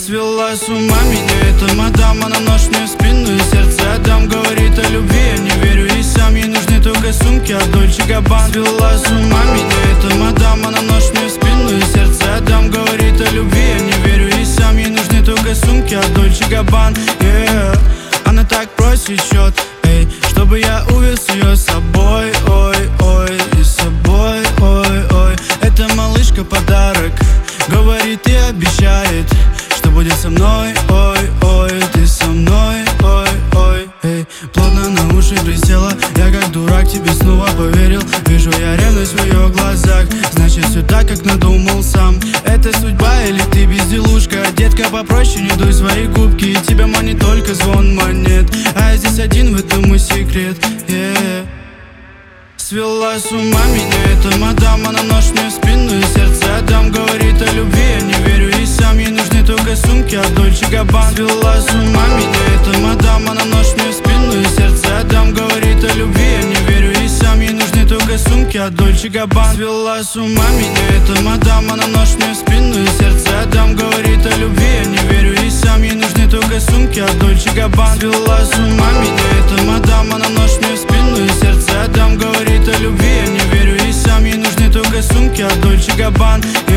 Свела с ума меня эта мадам, она нож мне в спину и сердце отдам. Говорит о любви, я не верю и сам. Ей нужны только сумки от Дольче Габбана. Свела с ума меня эта мадам, она нож мне в спину и сердце отдам. Говорит о любви, я не верю и сам. Ей нужны только сумки от Дольче Габбана. Она так просит счет, эй, чтобы я увез ее с собой. Ой, и с собой, ой. Это малышка подарок, говорит и обещает, что будет со мной. Ой, ты со мной, ой. Эй, плотно на уши присела, я как дурак тебе снова поверил. Вижу я ревность в ее глазах, значит все так, как надумал сам. Это судьба или ты безделушка? Детка, попроще не дуй свои губки, и тебя манит только звон монет. А я здесь один, в этом мой секрет, Свела с ума меня эта мадам, она нож мне в спину и сердце отдам. Говорит о любви, я не верю и сам. Ей нужны только сумки от Дольче Габбана. Свела с ума меня эта мадам, она нож мне в спину и сердце отдам. Говорит о любви, я не верю и сам. Ей нужны только сумки от Дольче Габбана. Свела с ума меня эта мадам, она нож мне в спину и сердце отдам. Говорит о любви, я не верю и сам. Ей нужны только сумки от Дольче Габбана. Свела с ума меня эта мадам, она нож мне в спину и сердце отдам. Говорит о любви, я не верю и сам. Ей нужны только сумки от Дольче Габбана.